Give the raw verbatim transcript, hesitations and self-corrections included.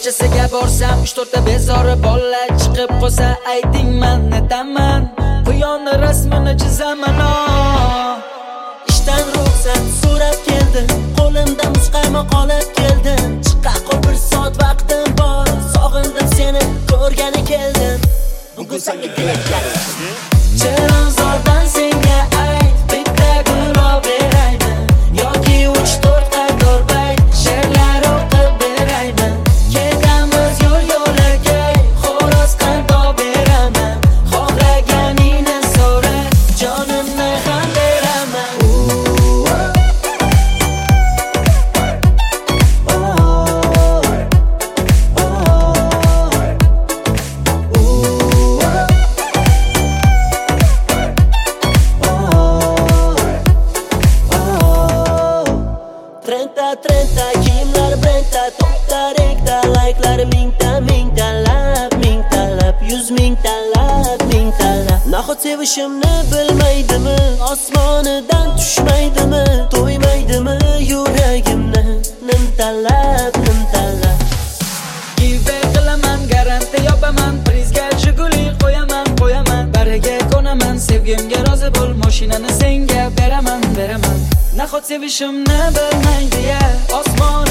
ko'chasiga borsam uch to'rtta bezori bola chiqib qolsa ayting man netaman quyonni rasmini chizaman. Ishdan ruxsat so'rab keldim, qo'limda muzqaymoq olib keldim. Chiqa qol bir soat vaqtim bor, sog'indim seni ko'rgani keldim. Bugun senga dilaklar Chilonzordan senga ayt, bitta gulroq beraymi yoki uch to'rt qator bayt she'rlar o'qib beraymi. Ketamiz yo'l yo'lakay, xo'roz qandoq beraman. Xohlaganingni so'ra, jonimni ham beraman. Trenta trenta kiyimlar brenda, to'xta rekta, like'lar mingta mingtalab, mingtalab, yuz mingtalab, mingtalab. Nahot sevishimni bilmaydimi, osmonidan tushmaydimi, to'ymaydimi yuragimni nimtalab, nimtalab. Give qilaman, garanti yopaman, prizga Jiguli qo'yaman, qo'yaman. Bariga ko'naman, sevgimga rozi bo'l, mashinani senga beraman, beraman. Nahot sevishimni bilmaydi ya, osmon